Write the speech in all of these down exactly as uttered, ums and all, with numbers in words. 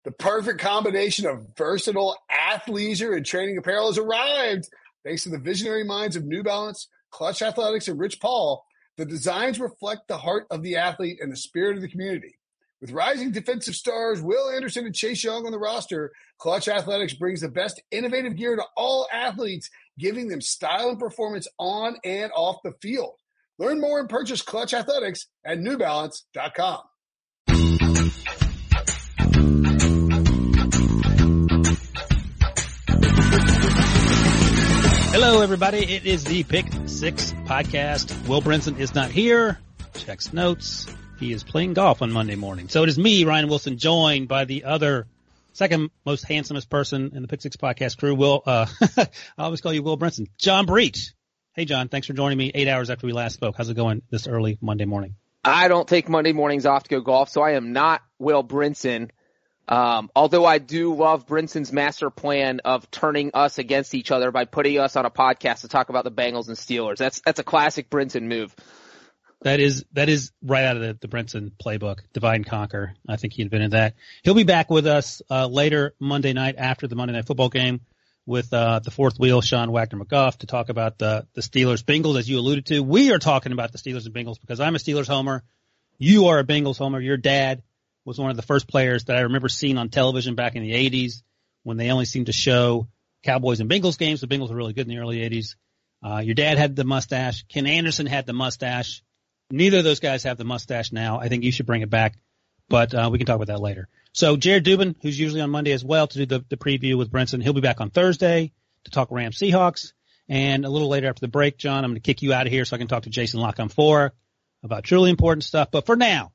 The perfect combination of versatile athleisure and training apparel has arrived. Thanks to the visionary minds of New Balance, Clutch Athletics, and Rich Paul, the designs reflect the heart of the athlete and the spirit of the community. With rising defensive stars Will Anderson and Chase Young on the roster, Clutch Athletics brings the best innovative gear to all athletes, giving them style and performance on and off the field. Learn more and purchase Clutch Athletics at new balance dot com. Hello, everybody. It is the Pick Six podcast. Will Brinson is not here. Checks notes. He is playing golf on Monday morning. So it is me, Ryan Wilson, joined by the other second most handsomest person in the Pick Six podcast crew. Will, uh, I always call you Will Brinson. John Breach. Hey, John. Thanks for joining me eight hours after we last spoke. How's it going this early Monday morning? I don't take Monday mornings off to go golf, so I am not Will Brinson. Um, although I do love Brinson's master plan of turning us against each other by putting us on a podcast to talk about the Bengals and Steelers. That's, that's a classic Brinson move. That is, that is right out of the, the Brinson playbook. Divide and conquer. I think he invented that. He'll be back with us, uh, later Monday night after the Monday Night Football game with, uh, the fourth wheel, Sean Wagner McGough, to talk about the, the Steelers Bengals, as you alluded to. We are talking about the Steelers and Bengals because I'm a Steelers homer. You are a Bengals homer. Your dad was one of the first players that I remember seeing on television back in the eighties when they only seemed to show Cowboys and Bengals games. The Bengals were really good in the early eighties. Uh, your dad had the mustache. Ken Anderson had the mustache. Neither of those guys have the mustache now. I think you should bring it back, but uh, we can talk about that later. So Jared Dubin, who's usually on Monday as well to do the, the preview with Brinson, he'll be back on Thursday to talk Rams Seahawks. And a little later after the break, John, I'm going to kick you out of here so I can talk to Jason Locke on four about truly important stuff. But for now,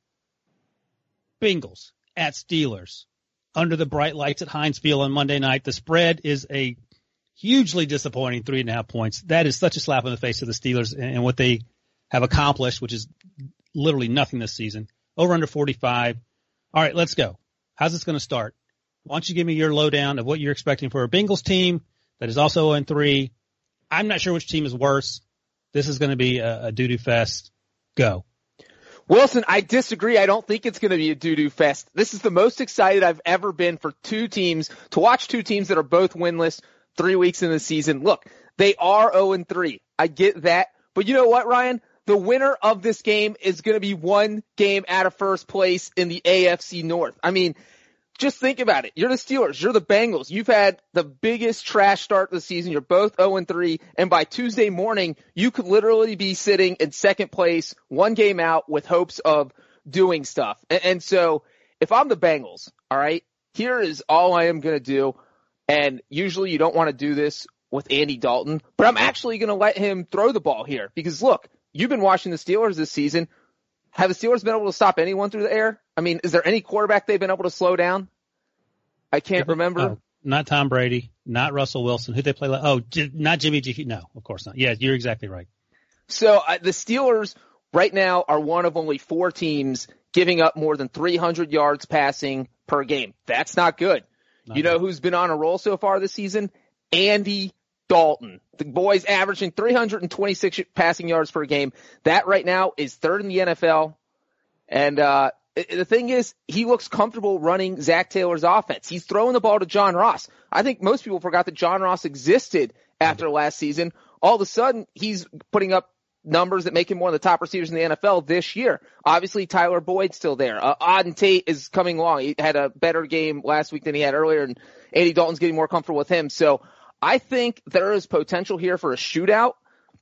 Bengals at Steelers under the bright lights at Heinz Field on Monday night. The spread is a hugely disappointing three and a half points. That is such a slap in the face of the Steelers and what they have accomplished, which is literally nothing this season. Over under forty-five. All right, let's go. How's this going to start? Why don't you give me your lowdown of what you're expecting for a Bengals team that is also oh and three. I'm not sure which team is worse. This is going to be a, a doo-doo fest. Go. Wilson, I disagree. I don't think it's going to be a doo-doo fest. This is the most excited I've ever been for two teams, to watch two teams that are both winless three weeks in the season. Look, they are oh and three. I get that. But you know what, Ryan? The winner of this game is going to be one game out of first place in the A F C North. I mean, just think about it. You're the Steelers. You're the Bengals. You've had the biggest trash start of the season. You're both oh and three. And by Tuesday morning, you could literally be sitting in second place, one game out with hopes of doing stuff. And, and so if I'm the Bengals, all right, here is all I am going to do. And usually you don't want to do this with Andy Dalton, but I'm actually going to let him throw the ball here because look, you've been watching the Steelers this season. Have the Steelers been able to stop anyone through the air? I mean, is there any quarterback they've been able to slow down? I can't remember. Oh, not Tom Brady, not Russell Wilson. Who'd they play? Like? Oh, J- not Jimmy G. No, of course not. Yeah, you're exactly right. So uh, the Steelers right now are one of only four teams giving up more than three hundred yards passing per game. That's not good. Not you know good. Who's been on a roll so far this season? Andy Dalton. The boy's averaging three hundred twenty-six passing yards per game. That right now is third in the N F L. And uh the thing is, he looks comfortable running Zach Taylor's offense. He's throwing the ball to John Ross. I think most people forgot that John Ross existed after last season. All of a sudden, he's putting up numbers that make him one of the top receivers in the N F L this year. Obviously, Tyler Boyd's still there. Uh, Auden Tate is coming along. He had a better game last week than he had earlier, and Andy Dalton's getting more comfortable with him. So I think there is potential here for a shootout.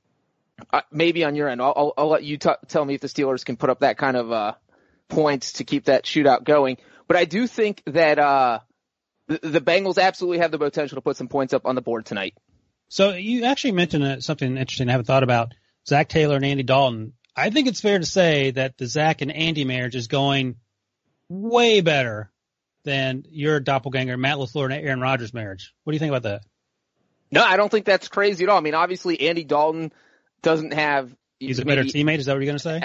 Uh, maybe on your end. I'll, I'll, I'll let you t- tell me if the Steelers can put up that kind of uh points to keep that shootout going. But I do think that uh the, the Bengals absolutely have the potential to put some points up on the board tonight. So you actually mentioned uh, something interesting I haven't thought about, Zach Taylor and Andy Dalton. I think it's fair to say that the Zach and Andy marriage is going way better than your doppelganger, Matt LaFleur and Aaron Rodgers marriage. What do you think about that? No, I don't think that's crazy at all. I mean, obviously Andy Dalton doesn't have... He's a better teammate? Is that what you're going to say?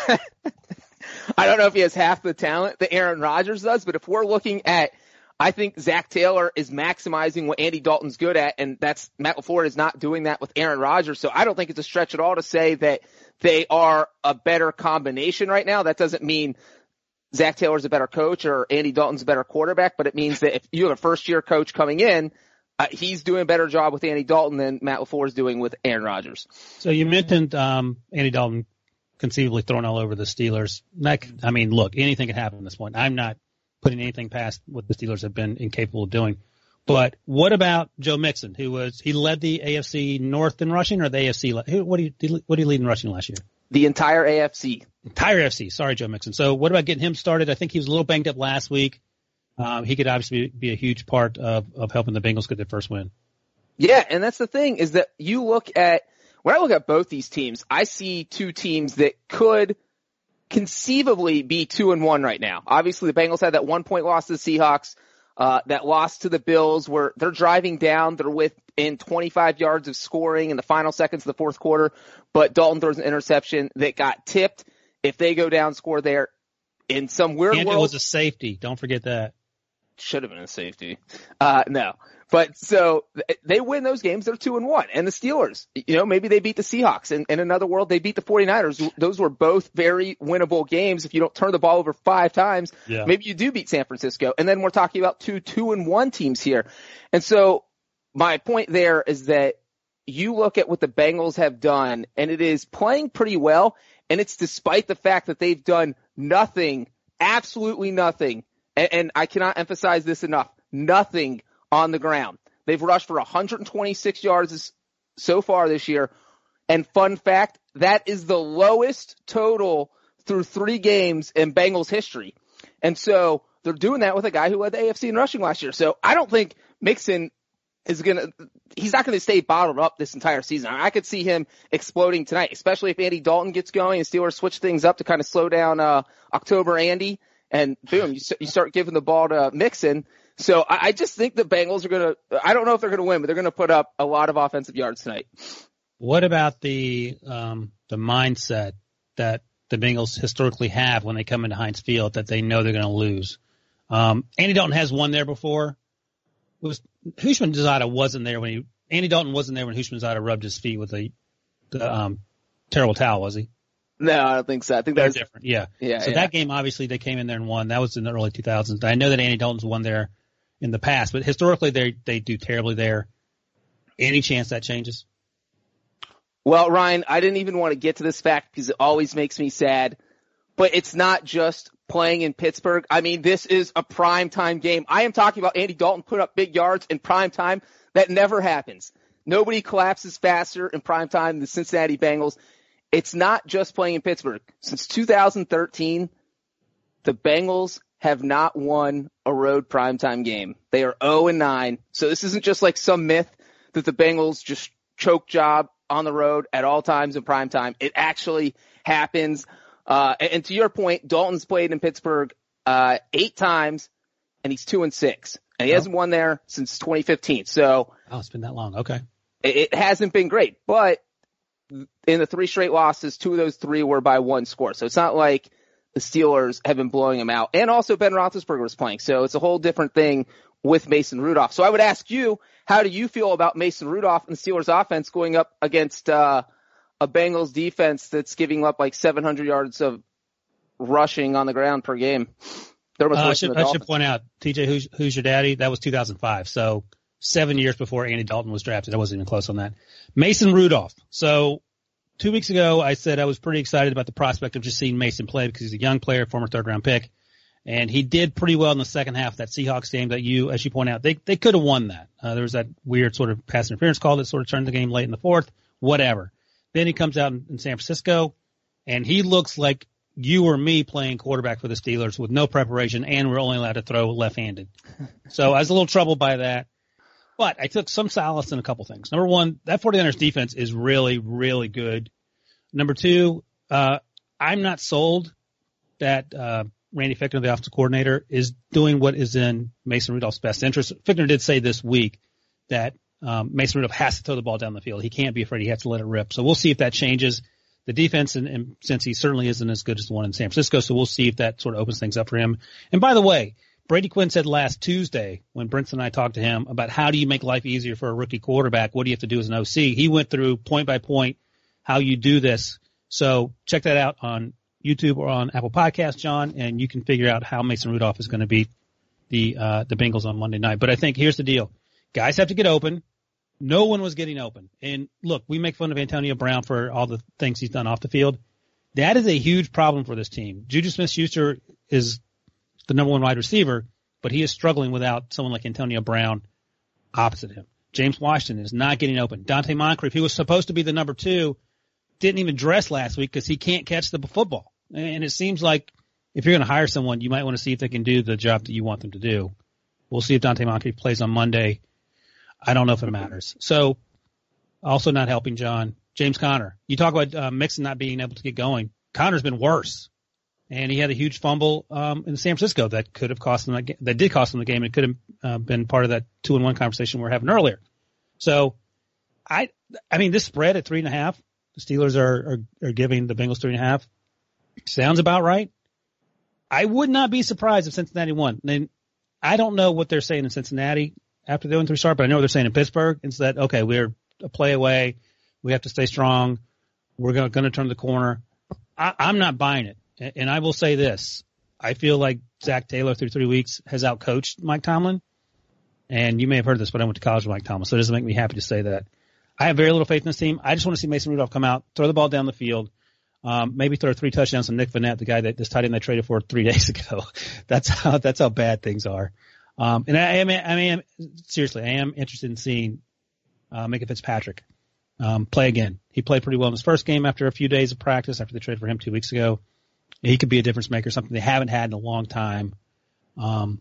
I don't know if he has half the talent that Aaron Rodgers does, but if we're looking at, I think Zach Taylor is maximizing what Andy Dalton's good at, and that's Matt LaFleur is not doing that with Aaron Rodgers. So I don't think it's a stretch at all to say that they are a better combination right now. That doesn't mean Zach Taylor's a better coach or Andy Dalton's a better quarterback, but it means that if you have a first-year coach coming in, uh, he's doing a better job with Andy Dalton than Matt LaFleur is doing with Aaron Rodgers. So you mentioned um, Andy Dalton conceivably thrown all over the Steelers. That, I mean, look, anything can happen at this point. I'm not putting anything past what the Steelers have been incapable of doing. But what about Joe Mixon, who was he led the A F C North in rushing, or the A F C? What do you what do you lead in rushing last year? The entire A F C. Entire A F C. Sorry, Joe Mixon. So what about getting him started? I think he was a little banged up last week. Um, he could obviously be a huge part of, of helping the Bengals get their first win. Yeah, and that's the thing is that you look at when I look at both these teams, I see two teams that could conceivably be two and one right now. Obviously, the Bengals had that one point loss to the Seahawks. Uh, that loss to the Bills where they're driving down, they're within twenty-five yards of scoring in the final seconds of the fourth quarter, but Dalton throws an interception that got tipped. If they go down, score there in some weird and world. It was a safety. Don't forget that. Should have been a safety. Uh, no. But so they win those games. They're two and one. And the Steelers, you know, maybe they beat the Seahawks. And in another world, they beat the 49ers. Those were both very winnable games. If you don't turn the ball over five times, yeah. maybe you do beat San Francisco. And then we're talking about two two and one teams here. And so my point there is that you look at what the Bengals have done, and it is playing pretty well. And it's despite the fact that they've done nothing, absolutely nothing. And, and I cannot emphasize this enough. Nothing on the ground. They've rushed for one hundred twenty-six yards so far this year. And fun fact, that is the lowest total through three games in Bengals history. And so they're doing that with a guy who led the A F C in rushing last year. So I don't think Mixon is going to, he's not going to stay bottled up this entire season. I could see him exploding tonight, especially if Andy Dalton gets going and Steelers switch things up to kind of slow down uh, October Andy. And boom, you, you start giving the ball to Mixon. So I, I just think the Bengals are going to, I don't know if they're going to win, but they're going to put up a lot of offensive yards tonight. What about the um, the mindset that the Bengals historically have when they come into Heinz Field that they know they're going to lose? Um, Andy Dalton has won there before. It was Houshmandzadeh wasn't there when he, Andy Dalton wasn't there when Houshmandzadeh rubbed his feet with the, the um, terrible towel, was he? No, I don't think so. I think that's different. Yeah. Yeah. So yeah. that game, obviously, they came in there and won. That was in the early two thousands. I know that Andy Dalton's won there in the past, but historically they they do terribly there. Any chance that changes? Well, Ryan, I didn't even want to get to this fact because it always makes me sad. But it's not just playing in Pittsburgh. I mean, this is a primetime game. I am talking about Andy Dalton put up big yards in primetime. That never happens. Nobody collapses faster in primetime than the Cincinnati Bengals. It's not just playing in Pittsburgh. Since two thousand thirteen, the Bengals have not won a road primetime game. They are oh and nine. So this isn't just like some myth that the Bengals just choke job on the road at all times in primetime. It actually happens. Uh, and, and to your point, Dalton's played in Pittsburgh uh, eight times, and he's two and six. And he oh. hasn't won there since twenty fifteen. So oh, it's been that long. Okay. It, it hasn't been great. But in the three straight losses, two of those three were by one score. So it's not like the Steelers have been blowing them out. And also Ben Roethlisberger was playing. So it's a whole different thing with Mason Rudolph. So I would ask you, how do you feel about Mason Rudolph and the Steelers offense going up against uh, a Bengals defense that's giving up like seven hundred yards of rushing on the ground per game? Uh, I, should, I should point out, T J, who's, who's your daddy? That was two thousand five. So seven years before Andy Dalton was drafted. I wasn't even close on that. Mason Rudolph. So two weeks ago, I said I was pretty excited about the prospect of just seeing Mason play because he's a young player, former third round pick. And he did pretty well in the second half of that Seahawks game that you, as you point out, they, they could have won that. Uh, there was that weird sort of pass interference call that sort of turned the game late in the fourth, whatever. Then he comes out in, in San Francisco and he looks like you or me playing quarterback for the Steelers with no preparation, and we're only allowed to throw left-handed. So I was a little troubled by that. But I took some solace in a couple things. Number one, that 49ers defense is really, really good. Number two, uh, I'm not sold that uh, Randy Fichtner, the offensive coordinator, is doing what is in Mason Rudolph's best interest. Fichtner did say this week that um, Mason Rudolph has to throw the ball down the field. He can't be afraid. He has to let it rip. So we'll see if that changes. The defense, and, and since he certainly isn't as good as the one in San Francisco, so we'll see if that sort of opens things up for him. And by the way, Brady Quinn said last Tuesday when Brinson and I talked to him about how do you make life easier for a rookie quarterback, what do you have to do as an O C? He went through point by point how you do this. So check that out on YouTube or on Apple Podcasts, John, and you can figure out how Mason Rudolph is going to beat the uh, the Bengals on Monday night. But I think here's the deal. Guys have to get open. No one was getting open. And look, we make fun of Antonio Brown for all the things he's done off the field. That is a huge problem for this team. Juju Smith-Schuster is the number one wide receiver, but he is struggling without someone like Antonio Brown opposite him. James Washington is not getting open. Dante Moncrief, who was supposed to be the number two, didn't even dress last week because he can't catch the football. And it seems like if you're going to hire someone, you might want to see if they can do the job that you want them to do. We'll see if Dante Moncrief plays on Monday. I don't know if it matters. So, also not helping, John, James Conner. You talk about uh, Mixon not being able to get going. Conner's been worse, and he had a huge fumble um, in San Francisco that could have cost him that, that did cost him the game. It could have uh, been part of that two and one conversation we were having earlier. So, I, I mean, this spread at three and a half, the Steelers are, are, are giving the Bengals three and a half. Sounds about right. I would not be surprised if Cincinnati won. And I don't know what they're saying in Cincinnati after the oh and three start, but I know what they're saying in Pittsburgh. It's that, okay, we're a play away. We have to stay strong. We're going to turn the corner. I, I'm not buying it. And, and I will say this. I feel like Zach Taylor through three weeks has outcoached Mike Tomlin. And you may have heard this, but I went to college with Mike Tomlin, so it doesn't make me happy to say that. I have very little faith in this team. I just want to see Mason Rudolph come out, throw the ball down the field, um, maybe throw three touchdowns to Nick Vannett, the guy that this tight end they traded for three days ago. That's how that's how bad things are. Um, and I am, I am, seriously, I am interested in seeing, uh, Minka Fitzpatrick, um, play again. He played pretty well in his first game after a few days of practice after they traded for him two weeks ago. He could be a difference maker, something they haven't had in a long time, um,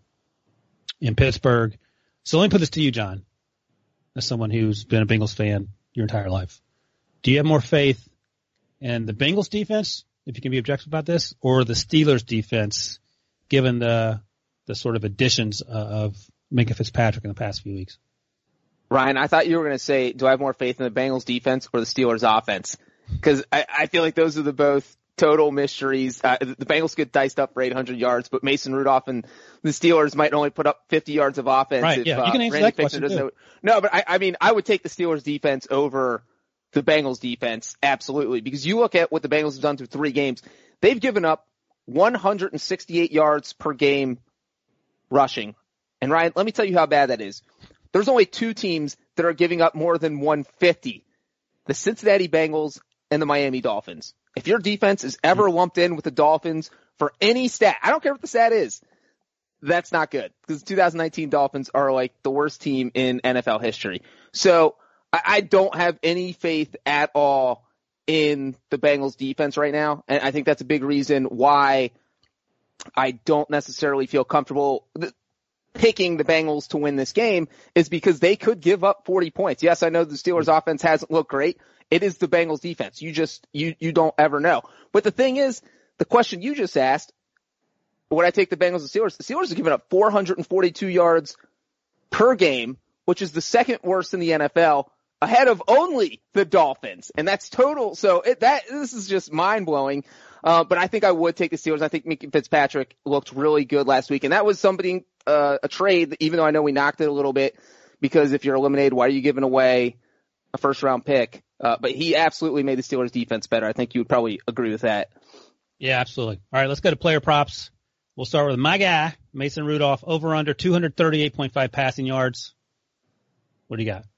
in Pittsburgh. So let me put this to you, John, as someone who's been a Bengals fan your entire life. Do you have more faith in the Bengals defense, if you can be objective about this, or the Steelers defense, given the the sort of additions of Minka Fitzpatrick in the past few weeks? Ryan, I thought you were going to say, do I have more faith in the Bengals defense or the Steelers offense? Because I, I feel like those are the both total mysteries. Uh, the Bengals get diced up for eight hundred yards, but Mason Rudolph and the Steelers might only put up fifty yards of offense. Right, if, yeah, you can uh, answer Randy that Fichtner question doesn't too. know. No, but I, I mean, I would take the Steelers defense over the Bengals defense, absolutely, because you look at what the Bengals have done through three games. They've given up one hundred sixty-eight yards per game rushing. And Ryan, let me tell you how bad that is. There's only two teams that are giving up more than one hundred fifty. The Cincinnati Bengals and the Miami Dolphins. If your defense is ever lumped in with the Dolphins for any stat, I don't care what the stat is, that's not good. Because the two thousand nineteen Dolphins are like the worst team in N F L history. So I, I don't have any faith at all in the Bengals defense right now. And I think that's a big reason why I don't necessarily feel comfortable picking the Bengals to win this game, is because they could give up forty points. Yes, I know the Steelers offense hasn't looked great. It is the Bengals defense. You just, you, you don't ever know. But the thing is, the question you just asked, would I take the Bengals and Steelers? The Steelers are giving up four hundred forty-two yards per game, which is the second worst in the N F L, ahead of only the Dolphins. And that's total. So it, that, this is just mind blowing. Uh, but I think I would take the Steelers. I think Minka Fitzpatrick looked really good last week. And that was somebody, uh, a trade that, even though I know we knocked it a little bit, because if you're eliminated, why are you giving away a first round pick? Uh, but he absolutely made the Steelers defense better. I think you would probably agree with that. Yeah, absolutely. All right, let's go to player props. We'll start with my guy, Mason Rudolph, over under two thirty-eight point five passing yards. What do you got?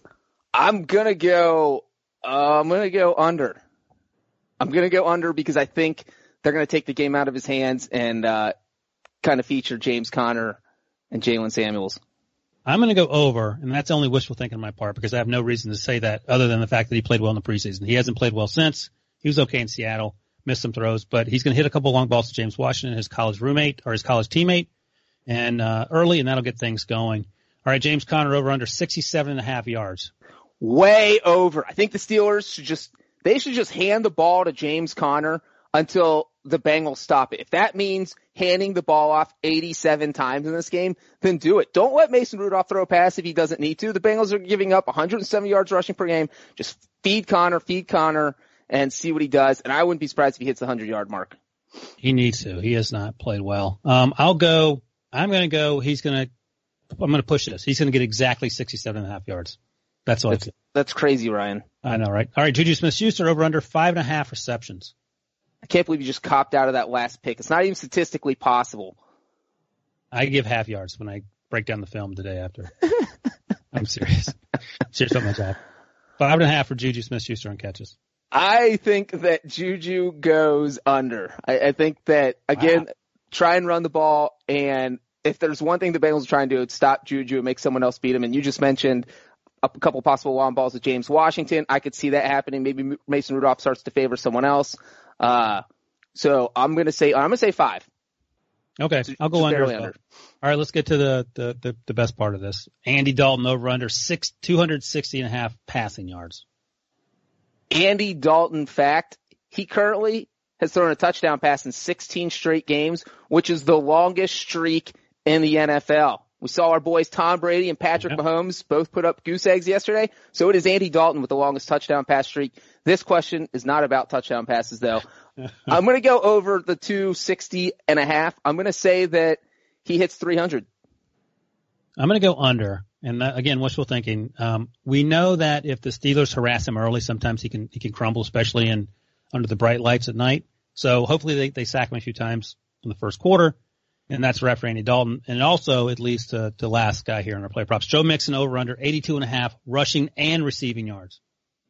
I'm going to go, uh, I'm going to go under. I'm going to go under because I think they're going to take the game out of his hands and, uh, kind of feature James Conner and Jalen Samuels. I'm going to go over, and that's only wishful thinking on my part because I have no reason to say that other than the fact that he played well in the preseason. He hasn't played well since. He was okay in Seattle, missed some throws, but he's going to hit a couple long balls to James Washington, his college roommate or his college teammate, and uh, early, and that'll get things going. All right, James Conner over under sixty-seven and a half yards. Way over. I think the Steelers should just, they should just hand the ball to James Conner until the Bengals stop it. If that means handing the ball off eighty-seven times in this game, then do it. Don't let Mason Rudolph throw a pass if he doesn't need to. The Bengals are giving up one hundred seven yards rushing per game. Just feed Conner, feed Conner, and see what he does. And I wouldn't be surprised if he hits the hundred-yard mark. He needs to. He has not played well. Um, I'll go, I'm going to go, he's going to, I'm going to push this. He's going to get exactly sixty-seven and a half yards. That's all. That's, that's crazy, Ryan. I know, right? All right, Juju Smith-Schuster over under five and a half receptions. I can't believe you just copped out of that last pick. It's not even statistically possible. I give half yards when I break down the film the day after. I'm serious. Serious about my job. Five and a half for Juju Smith-Schuster on catches. I think that Juju goes under. I, I think that, again, wow. try and run the ball, and if there's one thing the Bengals are trying to do, it's stop Juju and make someone else beat him. And you just mentioned a couple possible long balls with James Washington. I could see that happening. Maybe Mason Rudolph starts to favor someone else. Uh, so I'm going to say, I'm going to say five. Okay. I'll go under, well. under. All right. Let's get to the, the, the, the best part of this. Andy Dalton over under six, two sixty and a half passing yards. Andy Dalton fact, he currently has thrown a touchdown pass in sixteen straight games, which is the longest streak in the N F L. We saw our boys Tom Brady and Patrick yep. Mahomes both put up goose eggs yesterday. So it is Andy Dalton with the longest touchdown pass streak. This question is not about touchdown passes, though. I'm going to go over the two sixty and a half. I'm going to say that he hits three hundred. I'm going to go under. And that, again, wishful thinking. Um, we know that if the Steelers harass him early, sometimes he can he can crumble, especially in under the bright lights at night. So hopefully they, they sack him a few times in the first quarter. And that's ref for Andy Dalton. And also, at least uh, the last guy here in our play props, Joe Mixon over under eighty-two and a half rushing and receiving yards.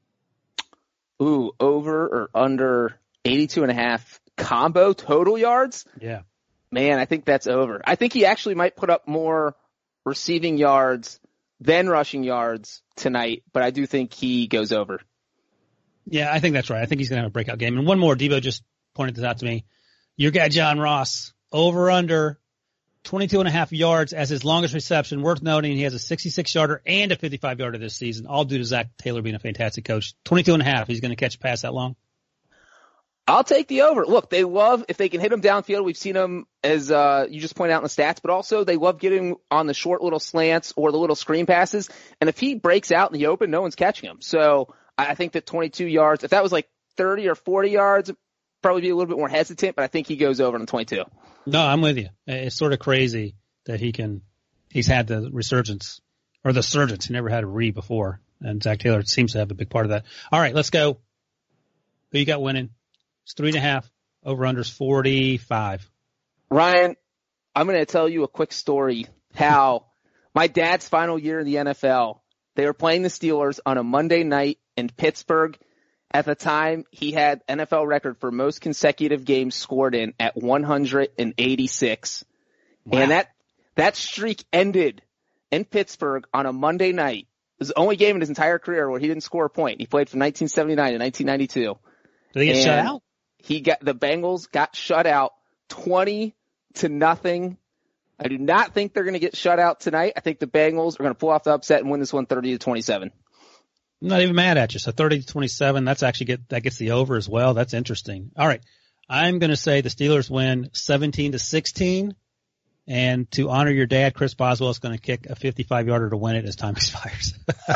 Ooh, over or under eighty-two and a half combo total yards? Yeah. Man, I think that's over. I think he actually might put up more receiving yards than rushing yards tonight, but I do think he goes over. Yeah, I think that's right. I think he's going to have a breakout game. And one more, Debo just pointed this out to me. Your guy, John Ross, over under twenty-two and a half yards as his longest reception. Worth noting, he has a sixty-six yarder and a fifty-five yarder this season, all due to Zach Taylor being a fantastic coach. twenty-two and a half. He's going to catch a pass that long. I'll take the over. Look, they love, if they can hit him downfield, we've seen them, as uh, you just pointed out in the stats, but also they love getting on the short little slants or the little screen passes. And if he breaks out in the open, no one's catching him. So I think that twenty-two yards, if that was like thirty or forty yards, probably be a little bit more hesitant, but I think he goes over on twenty-two. No, I'm with you. It's sort of crazy that he can, he's had the resurgence or the surgence. He never had a re before. And Zach Taylor seems to have a big part of that. All right, let's go. Who you got winning? It's three and a half. Over unders forty-five. Ryan, I'm going to tell you a quick story how my dad's final year in the N F L, they were playing the Steelers on a Monday night in Pittsburgh. At the time, he had N F L record for most consecutive games scored in at one hundred eighty-six. Wow. And that, that streak ended in Pittsburgh on a Monday night. It was the only game in his entire career where he didn't score a point. He played from nineteen seventy-nine to nineteen ninety-two. Did he get and shut out? He got, the Bengals got shut out twenty to nothing. I do not think they're going to get shut out tonight. I think the Bengals are going to pull off the upset and win this one thirty to twenty-seven. I'm not even mad at you. So thirty to twenty-seven, that's actually get, that gets the over as well. That's interesting. All right. I'm going to say the Steelers win seventeen to sixteen. And to honor your dad, Chris Boswell is going to kick a fifty-five yarder to win it as time expires.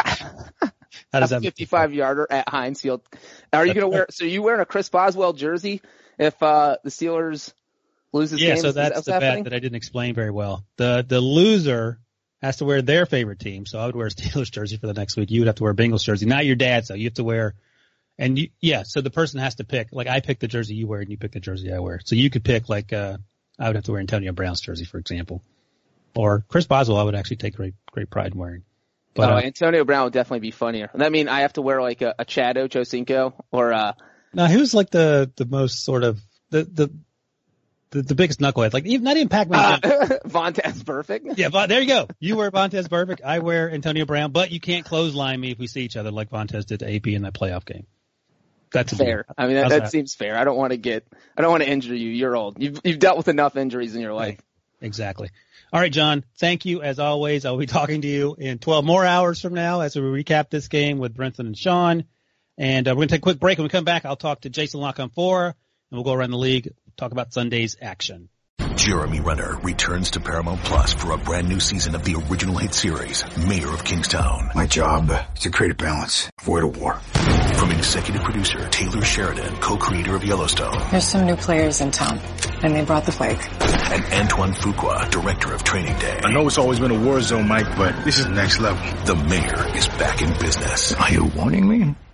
How does a that fifty-five yarder at Heinz Field? Are you going to wear, so you wearing a Chris Boswell jersey if, uh, the Steelers lose this yeah, game? so that's that the happening? bet that I didn't explain very well. The, the loser has to wear their favorite team. So I would wear a Steelers jersey for the next week. You would have to wear a Bengals jersey. Not your dad's though. You have to wear, and you, yeah, so the person has to pick, like I pick the jersey you wear and you pick the jersey I wear. So you could pick like, uh, I would have to wear Antonio Brown's jersey, for example. Or Chris Boswell, I would actually take great, great pride in wearing. But, oh, uh, Antonio Brown would definitely be funnier. I mean, I have to wear like a, a Chad Ochocinco or uh no, he was like the, the most sort of, the, the, the, the biggest knucklehead. Like even, not even Pac-Man. Uh, Vontaze Burfict. Yeah, but there you go. You wear Vontaze Burfict. I wear Antonio Brown, but you can't clothesline me if we see each other like Vontaze did to A P in that playoff game. That's fair. Deal. I mean, that, that, that seems fair. I don't want to get, I don't want to injure you. You're old. You've, you've dealt with enough injuries in your life. Right. Exactly. All right, John, thank you as always. I'll be talking to you in twelve more hours from now as we recap this game with Brenton and Sean. And uh, we're going to take a quick break. When we come back, I'll talk to Jason Lockham-Fora, and we'll go around the league, talk about Sunday's action. Jeremy Renner returns to Paramount Plus for a brand new season of the original hit series, Mayor of Kingstown. My job is to create a balance, avoid a war. From executive producer Taylor Sheridan, co-creator of Yellowstone. There's some new players in town, and they brought the plague. And Antoine Fuqua, director of Training Day. I know it's always been a war zone, Mike, but this is next level. The Mayor is back in business. Are you warning me?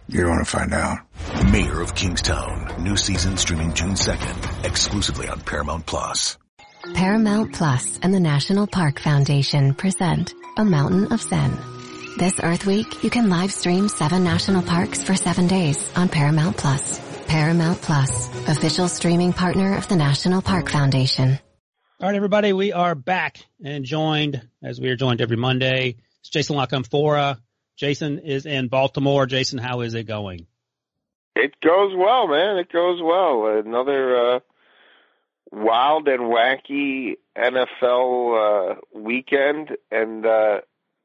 You don't want to find out. Mayor of Kingstown. New season streaming June second. Exclusively on Paramount Plus. Paramount Plus and the National Park Foundation present A Mountain of Zen. This Earth Week, you can live stream seven national parks for seven days on Paramount Plus. Paramount Plus, official streaming partner of the National Park Foundation. All right, everybody, we are back and joined, as we are joined every Monday. It's Jason LaCanfora. Jason is in Baltimore. Jason, how is it going? It goes well, man. It goes well. Another uh, wild and wacky N F L uh, weekend, and uh,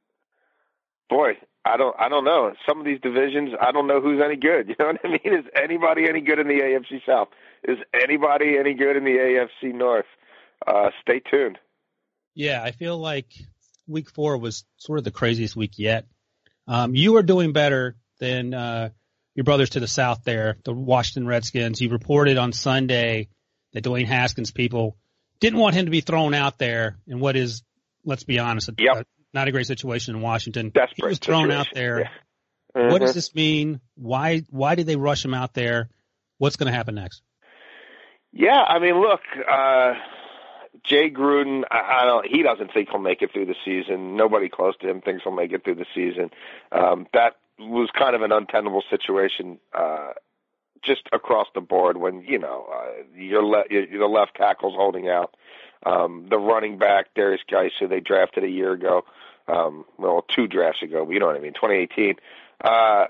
boy, I don't, I don't know. Some of these divisions, I don't know who's any good. You know what I mean? Is anybody any good in the A F C South? Is anybody any good in the A F C North? Uh, stay tuned. Yeah, I feel like week four was sort of the craziest week yet. Um, you are doing better than uh, your brothers to the south there, the Washington Redskins. You reported on Sunday that Dwayne Haskins people didn't want him to be thrown out there in what is, let's be honest, a, yep. a, not a great situation in Washington. Desperate he was thrown situation. out there. Yeah. Mm-hmm. What does this mean? Why why did they rush him out there? What's going to happen next? Yeah, I mean, look, uh, Jay Gruden, I, I don't. He doesn't think he'll make it through the season. Nobody close to him thinks he'll make it through the season. Um, that was kind of an untenable situation, uh, just across the board. When you know uh, your le- the left tackle's holding out, um, the running back Darius Geis, who they drafted a year ago, um, well, two drafts ago, but you know what I mean, twenty eighteen, uh,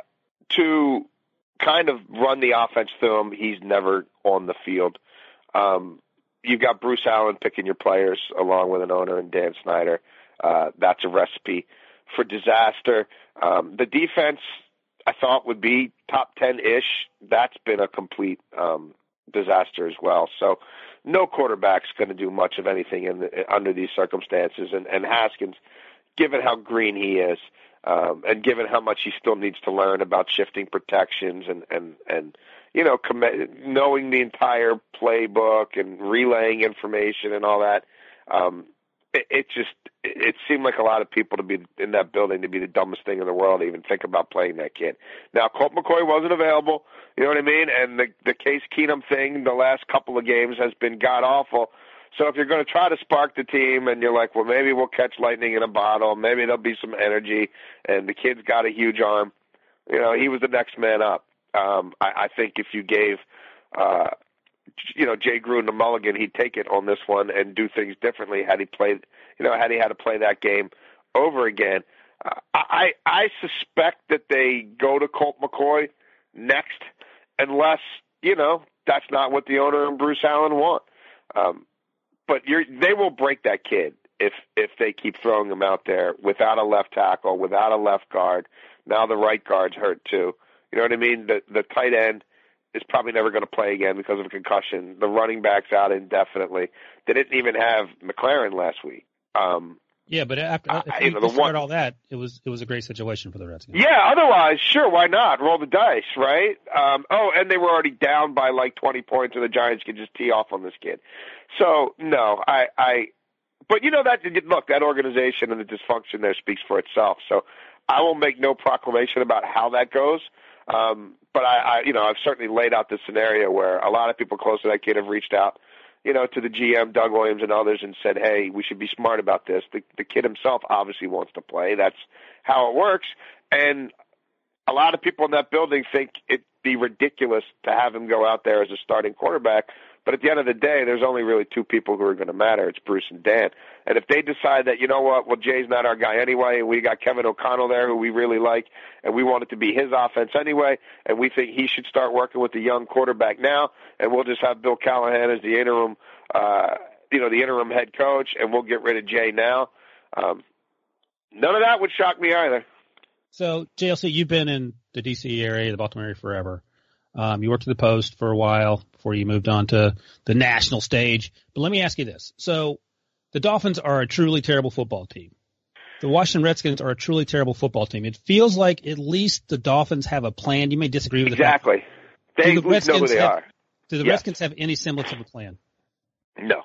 to kind of run the offense through him. He's never on the field. Um, You've got Bruce Allen picking your players along with an owner and Dan Snyder. Uh, that's a recipe for disaster. Um, the defense, I thought, would be top ten-ish. That's been a complete um, disaster as well. So no quarterback's going to do much of anything in the, under these circumstances. And, and Haskins, given how green he is, um, and given how much he still needs to learn about shifting protections and, and, and you know, com- knowing the entire playbook and relaying information and all that, um, it, it just it seemed like a lot of people to be in that building to be the dumbest thing in the world to even think about playing that kid. Now, Colt McCoy wasn't available, you know what I mean? And the, the Case Keenum thing the last couple of games has been god-awful. So if you're going to try to spark the team and you're like, well, maybe we'll catch lightning in a bottle, maybe there'll be some energy, and the kid's got a huge arm, you know, he was the next man up. Um, I, I think if you gave, uh, you know, Jay Gruden a mulligan, he'd take it on this one and do things differently had he played, you know, had he had to play that game over again. Uh, I, I suspect that they go to Colt McCoy next, unless, you know, that's not what the owner and Bruce Allen want. Um, but you're, they will break that kid if if they keep throwing him out there without a left tackle, without a left guard. Now the right guard's hurt too. You know what I mean? The the tight end is probably never going to play again because of a concussion. The running back's out indefinitely. They didn't even have McLaren last week. Um, yeah, but after uh, if you you know, the one, all that, it was it was a great situation for the Redskins. Yeah, otherwise, sure, why not? Roll the dice, right? Um, oh, and they were already down by like twenty points, and the Giants could just tee off on this kid. So, no, I, I – but, you know, that look, that organization and the dysfunction there speaks for itself. So I will make no proclamation about how that goes. Um, but I, I, you know, I've certainly laid out this scenario where a lot of people close to that kid have reached out, you know, to the G M, Doug Williams, and others, and said, "Hey, we should be smart about this." The, the kid himself obviously wants to play. That's how it works. And a lot of people in that building think it'd be ridiculous to have him go out there as a starting quarterback. But at the end of the day, there's only really two people who are going to matter. It's Bruce and Dan. And if they decide that, you know what, well, Jay's not our guy anyway, and we got Kevin O'Connell there who we really like, and we want it to be his offense anyway, and we think he should start working with the young quarterback now, and we'll just have Bill Callahan as the interim, uh, you know, the interim head coach, and we'll get rid of Jay now. Um, none of that would shock me either. So, J L C, you've been in the D C area, the Baltimore area forever. Um, you worked at the Post for a while before you moved on to the national stage. But let me ask you this. So the Dolphins are a truly terrible football team. The Washington Redskins are a truly terrible football team. It feels like at least the Dolphins have a plan. You may disagree with it. Exactly. They the know who they have, are. Do the yes. Redskins have any semblance of a plan? No.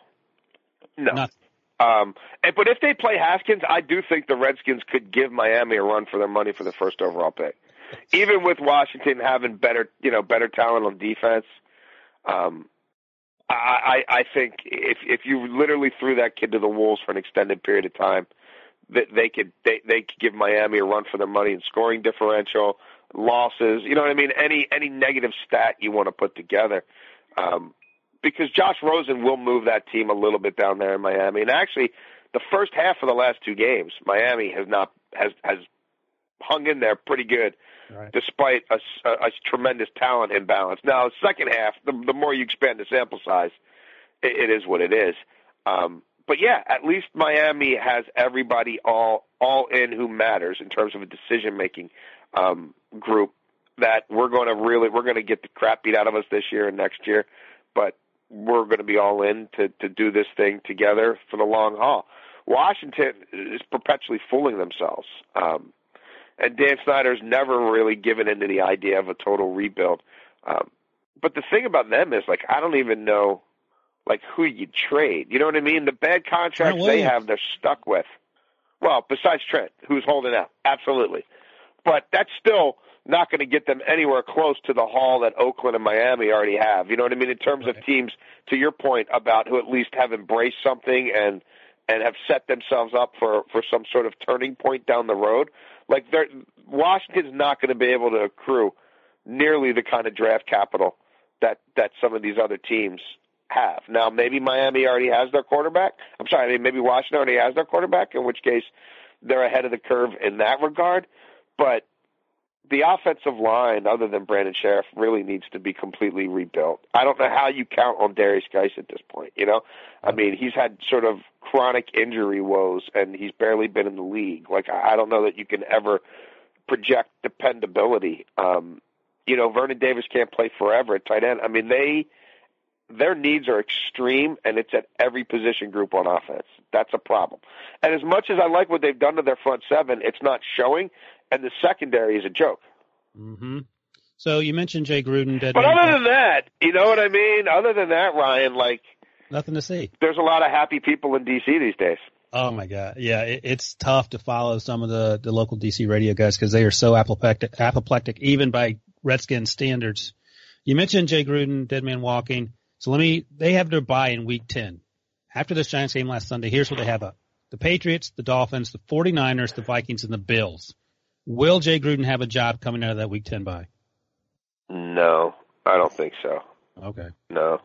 No. Nothing. Um, and, but if they play Haskins, I do think the Redskins could give Miami a run for their money for the first overall pick. even with Washington having better, you know, better talent on defense, um, I, I, I think if if you literally threw that kid to the wolves for an extended period of time, that they could they they could give Miami a run for their money in scoring differential, losses. You know what I mean? Any any negative stat you want to put together. Um, because Josh Rosen will move that team a little bit down there in Miami. And actually, the first half of the last two games, Miami has not has has hung in there pretty good, right, despite a, a, a tremendous talent imbalance. Now, the second half, the, the more you expand the sample size, it, it is what it is. Um, but yeah, at least Miami has everybody all all in who matters in terms of a decision making um, group. That we're going to really we're going to get the crap beat out of us this year and next year, but we're going to be all in to, to do this thing together for the long haul. Washington is perpetually fooling themselves. Um, and Dan Snyder's never really given into the idea of a total rebuild. Um, but the thing about them is, like, I don't even know, like, who you trade. You know what I mean? The bad contracts they have, they're stuck with. Well, besides Trent, who's holding out. Absolutely. But that's still not going to get them anywhere close to the haul that Oakland and Miami already have. You know what I mean? In terms right. of teams, to your point about who at least have embraced something and and have set themselves up for, for some sort of turning point down the road. Like, Washington's not going to be able to accrue nearly the kind of draft capital that, that some of these other teams have. Now, maybe Miami already has their quarterback. I'm sorry, I mean, maybe Washington already has their quarterback, in which case they're ahead of the curve in that regard. But the offensive line, other than Brandon Sheriff, really needs to be completely rebuilt. I don't know how you count on Darius Geis at this point, you know? I mean, he's had sort of chronic injury woes, and he's barely been in the league. Like, I don't know that you can ever project dependability. Um, you know, Vernon Davis can't play forever at tight end. I mean, they their needs are extreme, and it's at every position group on offense. That's a problem. And as much as I like what they've done to their front seven, it's not showing. And the secondary is a joke. Mm-hmm. So you mentioned Jay Gruden. But other than that, you know what I mean? Other than that, Ryan, like, nothing to see. There's a lot of happy people in D C these days. Oh, my God. Yeah, it, it's tough to follow some of the, the local D C radio guys because they are so apoplectic, apoplectic, even by Redskins standards. You mentioned Jay Gruden, dead man walking. So let me – they have their bye in week ten. After this Giants game last Sunday, here's what they have up. The Patriots, the Dolphins, the 49ers, the Vikings, and the Bills. Will Jay Gruden have a job coming out of that Week ten bye? No, I don't think so. Okay. No.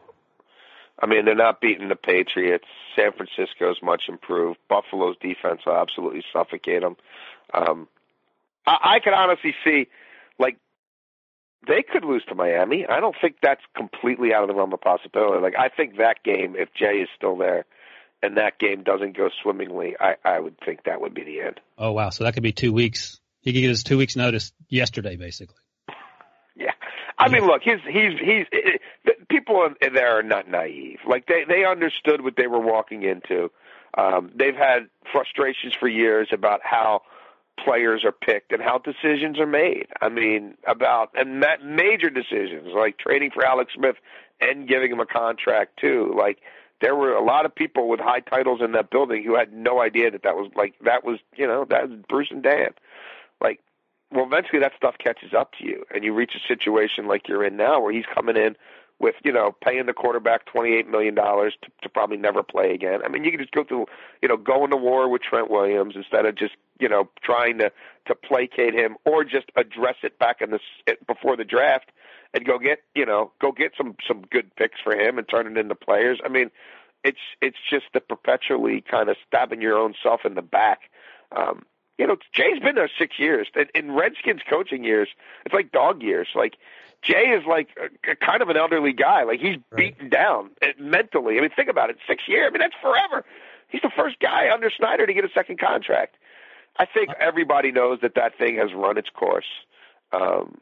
I mean, they're not beating the Patriots. San Francisco's much improved. Buffalo's defense will absolutely suffocate them. Um, I, I could honestly see, like, they could lose to Miami. I don't think that's completely out of the realm of possibility. Like, I think that game, if Jay is still there, and that game doesn't go swimmingly, I, I would think that would be the end. Oh, wow. So that could be two weeks. He could get his two weeks notice yesterday, basically. Yeah. I mean, look, he's, he's, he's, it, it, people in there are not naive. Like, they, they understood what they were walking into. Um, they've had frustrations for years about how players are picked and how decisions are made. I mean, about, and that major decisions, like trading for Alex Smith and giving him a contract too. Like, there were a lot of people with high titles in that building who had no idea that that was, like, that was, you know, that was Bruce and Dan. Like, well, eventually that stuff catches up to you, and you reach a situation like you're in now where he's coming in with, you know, paying the quarterback twenty-eight million dollars to, to probably never play again. I mean, you can just go through, you know, going to war with Trent Williams instead of just, you know, trying to, to placate him or just address it back in the before the draft and go get, you know, go get some, some good picks for him and turn it into players. I mean, it's it's just the perpetually kind of stabbing your own self in the back. Um, You know, Jay's been there six years. In, in Redskins coaching years, it's like dog years. Like, Jay is like a, a kind of an elderly guy. Like, he's right. beaten down mentally. I mean, think about it. Six years. I mean, that's forever. He's the first guy under Snyder to get a second contract. I think everybody knows that that thing has run its course. Um,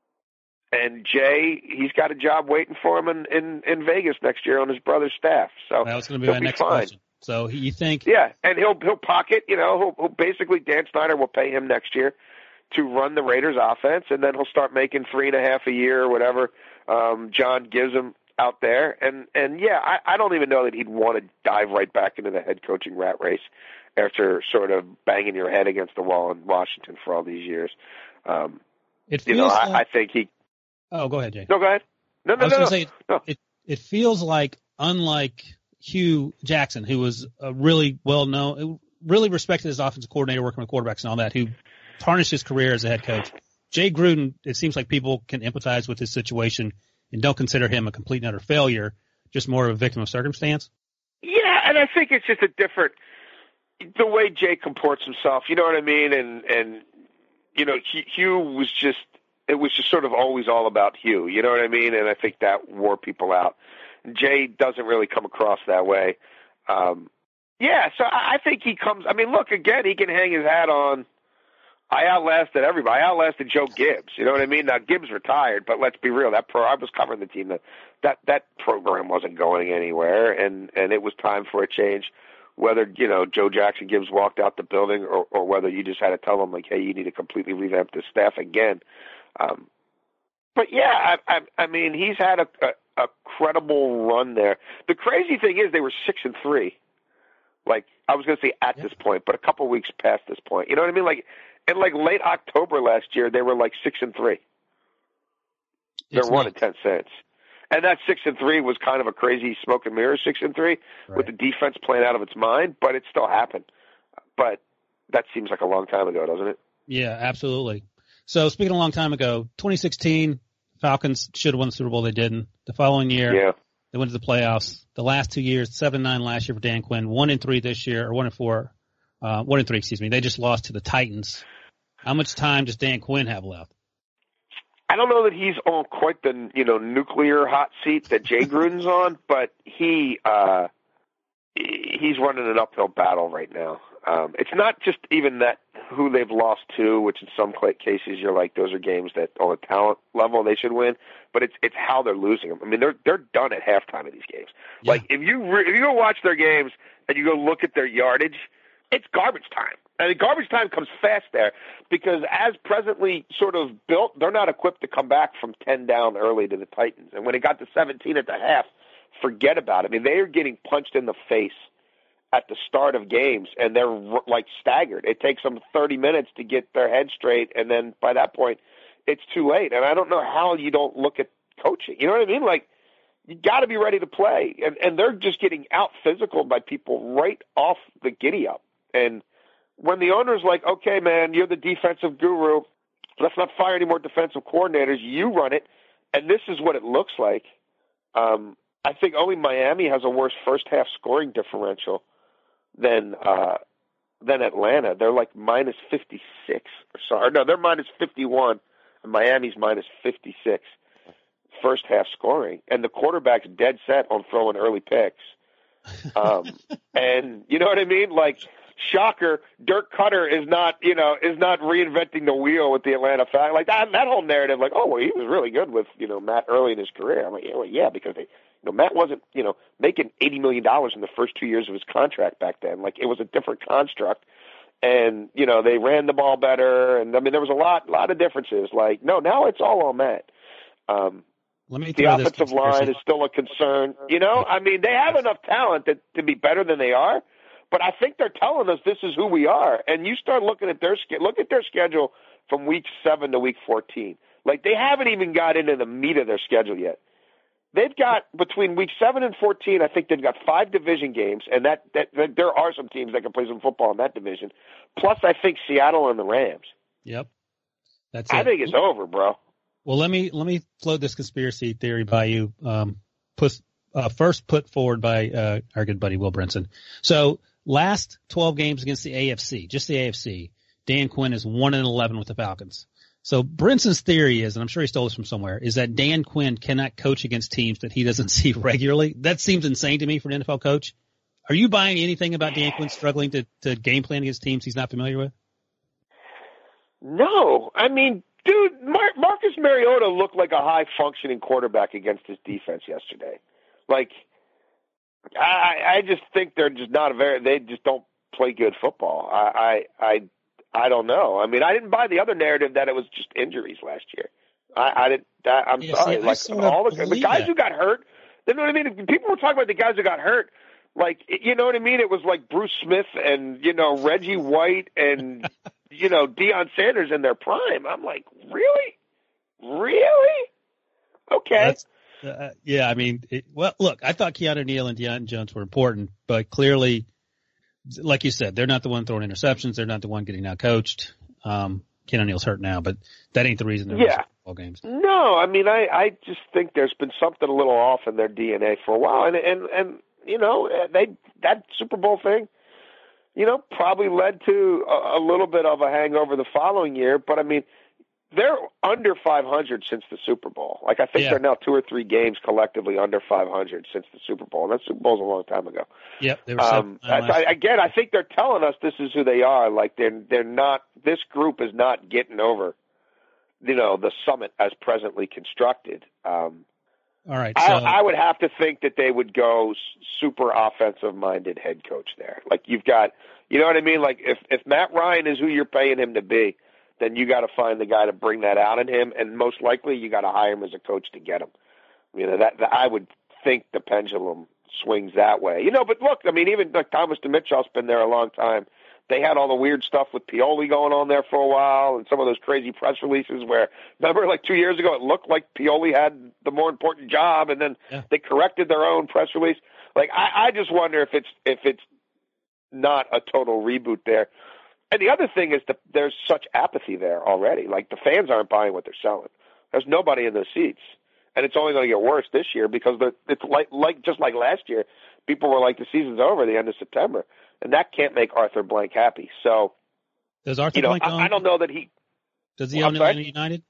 and Jay, he's got a job waiting for him in, in, in Vegas next year on his brother's staff. So that was going to be my be next fine. question. So you think? Yeah, and he'll he'll pocket. You know, he'll, he'll basically Dan Snyder will pay him next year to run the Raiders' offense, and then he'll start making three and a half a year or whatever um, John gives him out there. And and yeah, I, I don't even know that he'd want to dive right back into the head coaching rat race after sort of banging your head against the wall in Washington for all these years. Um, It you know, feels I, like, I think he. Oh, go ahead, Jay. No, go ahead. No, no, I was no. going no. to say no. it, it feels like, unlike Hugh Jackson, who was a really well known, really respected as offensive coordinator, working with quarterbacks and all that, who tarnished his career as a head coach. Jay Gruden, it seems like people can empathize with his situation and don't consider him a complete and utter failure, just more of a victim of circumstance. Yeah, and I think it's just a different the way Jay comports himself. You know what I mean? And and you know, Hugh was just it was just sort of always all about Hugh. You know what I mean? And I think that wore people out. Jay doesn't really come across that way. Um, yeah, so I think he comes. I mean, look again, he can hang his hat on. I outlasted everybody. I outlasted Joe Gibbs. You know what I mean? Now Gibbs retired, but let's be real. That pro, I was covering the team. That that that program wasn't going anywhere, and and it was time for a change. Whether you know Joe Jackson Gibbs walked out the building, or or whether you just had to tell him like, hey, you need to completely revamp this staff again. Um, but yeah, I, I I mean, he's had a, a a credible run there. The crazy thing is, they were six and three. Like I was going to say at yeah. this point, but a couple weeks past this point. You know what I mean? Like. In like late October last year, they were like six and three. They're one and ten cents, and that six and three was kind of a crazy smoke and mirror six and three right. with the defense playing out of its mind, but it still happened. But that seems like a long time ago, doesn't it? Yeah, absolutely. So speaking of a long time ago, twenty sixteen Falcons should have won the Super Bowl. They didn't. The following year, yeah. they went to the playoffs. The last two years, seven and nine last year for Dan Quinn, one and three this year, or one and four. Uh, one and three, excuse me. They just lost to the Titans. How much time does Dan Quinn have left? I don't know that he's on quite the you know nuclear hot seat that Jay Gruden's on, but he uh, he's running an uphill battle right now. Um, it's not just even that who they've lost to, which in some cases you're like those are games that on a talent level they should win, but it's it's how they're losing them. I mean they're they're done at halftime of these games. Yeah. Like if you re- if you go watch their games and you go look at their yardage. It's garbage time. And the garbage time comes fast there because as presently sort of built, they're not equipped to come back from ten down early to the Titans. And when it got to seventeen at the half, forget about it. I mean, they are getting punched in the face at the start of games, and they're like staggered. It takes them thirty minutes to get their head straight, and then by that point, it's too late. And I don't know how you don't look at coaching. You know what I mean? Like, you got to be ready to play. And, and they're just getting out-physical by people right off the giddy-up. And when the owner's like, okay, man, you're the defensive guru. Let's not fire any more defensive coordinators. You run it, and this is what it looks like. Um, I think only Miami has a worse first-half scoring differential than uh, than Atlanta. They're like minus fifty-six. Or sorry, no, they're minus fifty-one, and Miami's minus fifty-six first-half scoring. And the quarterback's dead set on throwing early picks. Um, and you know what I mean? Like, shocker, Dirk Cutter is not, you know, is not reinventing the wheel with the Atlanta Falcons. Like that, that whole narrative, like, oh, well, he was really good with, you know, Matt early in his career. I'm like, yeah, well, yeah, because they, you know, Matt wasn't, you know, making eighty million dollars in the first two years of his contract back then. Like, it was a different construct. And, you know, they ran the ball better. And, I mean, there was a lot, lot of differences. Like, no, now it's all on Matt. Um, Let me the offensive line is still a concern. You know, I mean, they have enough talent to, to be better than they are. But I think they're telling us this is who we are. And you start looking at their look at their schedule from week seven to week fourteen. Like, they haven't even got into the meat of their schedule yet. They've got between week seven and fourteen. I think they've got five division games, and that, that, that there are some teams that can play some football in that division. Plus, I think Seattle and the Rams. Yep, that's. I it. think it's over, bro. Well, let me let me float this conspiracy theory by you. Um, put, uh, first put forward by uh, our good buddy Will Brinson. So. Last twelve games against the A F C, just the A F C, Dan Quinn is one and eleven with the Falcons. So Brinson's theory is, and I'm sure he stole this from somewhere, is that Dan Quinn cannot coach against teams that he doesn't see regularly. That seems insane to me for an N F L coach. Are you buying anything about Dan Quinn struggling to, to game plan against teams he's not familiar with? No. I mean, dude, Mar- Marcus Mariota looked like a high-functioning quarterback against his defense yesterday. Like, I, I just think they're just not a very. They just don't play good football. I, I, I, I don't know. I mean, I didn't buy the other narrative that it was just injuries last year. I, I didn't. I, I'm yeah, sorry. See, like all the, the guys that. who got hurt. You know what I mean? People were talking about the guys who got hurt. Like, you know what I mean? It was like Bruce Smith and you know Reggie White and you know Deion Sanders in their prime. I'm like, really? Really? Okay. Uh, yeah, I mean, it, well, look, I thought Keanu Neal and Deontay Jones were important, but clearly, like you said, they're not the one throwing interceptions. They're not the one getting out coached. Um, Keanu Neal's hurt now, but that ain't the reason they're yeah. ball games. No, I mean, I, I just think there's been something a little off in their D N A for a while, and and and you know, they that Super Bowl thing, you know, probably led to a, a little bit of a hangover the following year. But I mean, they're under five hundred since the Super Bowl. Like, I think yeah. they're now two or three games collectively under five hundred since the Super Bowl. And that Super Bowl's a long time ago. Yep. They were um, I, again, I think they're telling us this is who they are. Like, they're, they're not, this group is not getting over, you know, the summit as presently constructed. Um, All right. I, So, I would have to think that they would go super offensive-minded head coach there. Like, you've got, you know what I mean? Like, if, if Matt Ryan is who you're paying him to be, then you got to find the guy to bring that out in him, and most likely you got to hire him as a coach to get him. You know, that, that I would think the pendulum swings that way. You know, but look, I mean, even like Thomas DeMitchell's been there a long time. They had all the weird stuff with Pioli going on there for a while, and some of those crazy press releases where, remember, like two years ago, it looked like Pioli had the more important job, and then yeah. they corrected their own press release. Like, I, I just wonder if it's if it's not a total reboot there. And the other thing is that there's such apathy there already. Like, the fans aren't buying what they're selling. There's nobody in those seats. And it's only going to get worse this year because it's like, like just like last year, people were like, the season's over at the end of September. And that can't make Arthur Blank happy. So, does Arthur you know, Blank I, own, I don't know that he – Does he own Atlanta United?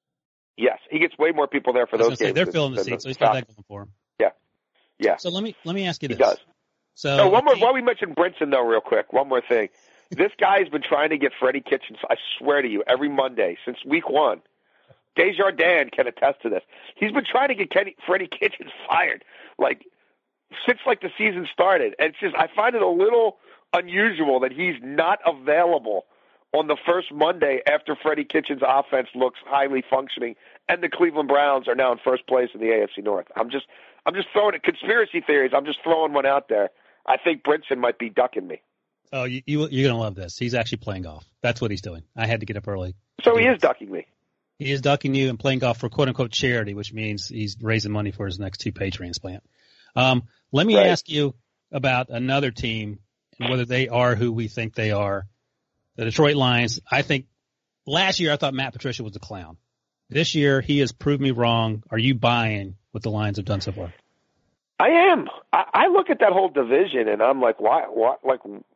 Yes. He gets way more people there for those games. Say, they're filling the seats, so he's got that going for him. Yeah. Yeah. So let me let me ask you this. He does. So, so one more – while we mentioned Brinson, though, real quick, one more thing. This guy's been trying to get Freddie Kitchens, I swear to you, every Monday since week one. Desjardins can attest to this. He's been trying to get Kenny, Freddie Kitchens fired, like, since, like, the season started. And it's just, I find it a little unusual that he's not available on the first Monday after Freddie Kitchens' offense looks highly functioning, and the Cleveland Browns are now in first place in the A F C North. I'm just, I'm just throwing it, conspiracy theories, I'm just throwing one out there. I think Brinson might be ducking me. Oh, you, you, you're going to love this. He's actually playing golf. That's what he's doing. I had to get up early. So he is ducking me. He is ducking you and playing golf for quote-unquote charity, which means he's raising money for his next two-pay transplant. Um, let me right. ask you about another team and whether they are who we think they are. The Detroit Lions, I think last year I thought Matt Patricia was a clown. This year he has proved me wrong. Are you buying what the Lions have done so far? I am. I, I look at that whole division and I'm like, why, why, like,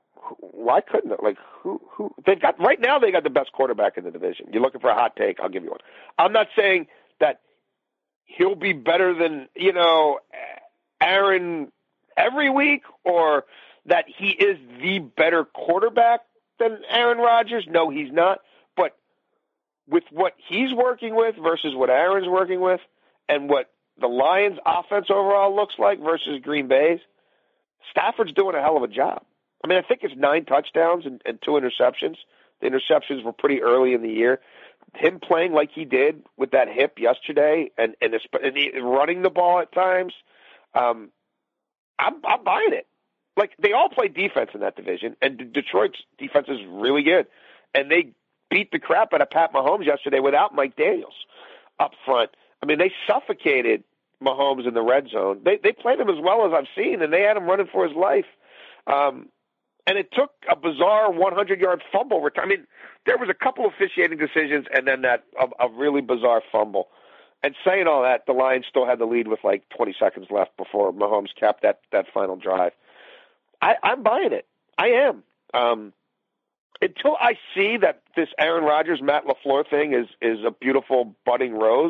why couldn't it? Like, who, who, they've got, right now they got the best quarterback in the division. You're looking for a hot take, I'll give you one. I'm not saying that he'll be better than, you know, Aaron every week or that he is the better quarterback than Aaron Rodgers. No, he's not. But with what he's working with versus what Aaron's working with and what the Lions' offense overall looks like versus Green Bay's, Stafford's doing a hell of a job. I mean, I think it's nine touchdowns and, and two interceptions. The interceptions were pretty early in the year. Him playing like he did with that hip yesterday and, and, and he, running the ball at times, um, I'm, I'm buying it. Like, they all play defense in that division, and Detroit's defense is really good. And they beat the crap out of Pat Mahomes yesterday without Mike Daniels up front. I mean, they suffocated Mahomes in the red zone. They they played him as well as I've seen, and they had him running for his life. Um, and it took a bizarre hundred-yard fumble return. I mean, there was a couple officiating decisions and then that a, a really bizarre fumble. And saying all that, the Lions still had the lead with like twenty seconds left before Mahomes capped that, that final drive. I, I'm buying it. I am. Um, until I see that this Aaron Rodgers, Matt LaFleur thing is, is a beautiful budding rose,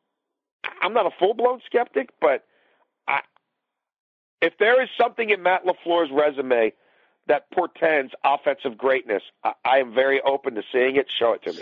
I'm not a full-blown skeptic, but I, if there is something in Matt LaFleur's resume that portends offensive greatness, I, I am very open to seeing it. Show it to me.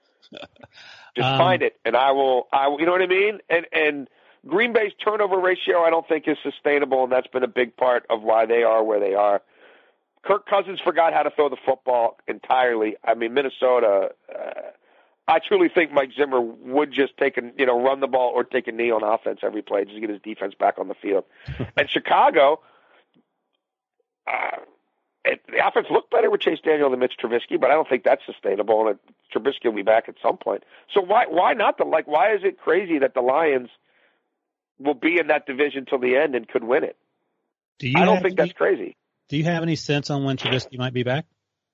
Just um, find it, and I will. I will, you know what I mean? And and Green Bay's turnover ratio, I don't think is sustainable, and that's been a big part of why they are where they are. Kirk Cousins forgot how to throw the football entirely. I mean, Minnesota. Uh, I truly think Mike Zimmer would just take a, you know, run the ball or take a knee on offense every play just to get his defense back on the field. And Chicago, uh, it, the offense looked better with Chase Daniel than Mitch Trubisky, but I don't think that's sustainable. And it, Trubisky will be back at some point. So why why not the like? Why is it crazy that the Lions will be in that division till the end and could win it? Do you I don't think any, that's crazy. Do you have any sense on when Trubisky might be back?